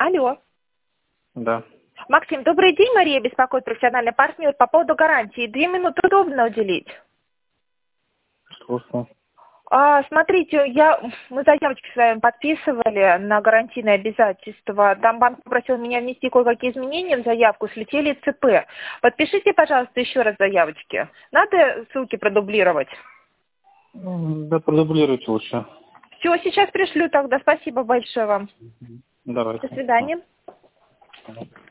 Алло. Да. Максим, добрый день. Мария беспокоит, профессиональный партнер по поводу гарантии. 2 минуты удобно уделить? Слушаю. Смотрите, мы заявочки с вами подписывали на гарантийные обязательства. Там банк попросил меня внести кое-какие изменения в заявку, слетели ЦП. Подпишите, пожалуйста, еще раз заявочки. Надо ссылки продублировать? Да, продублируйте лучше. Все, сейчас пришлю тогда. Спасибо большое вам. Давайте. До свидания.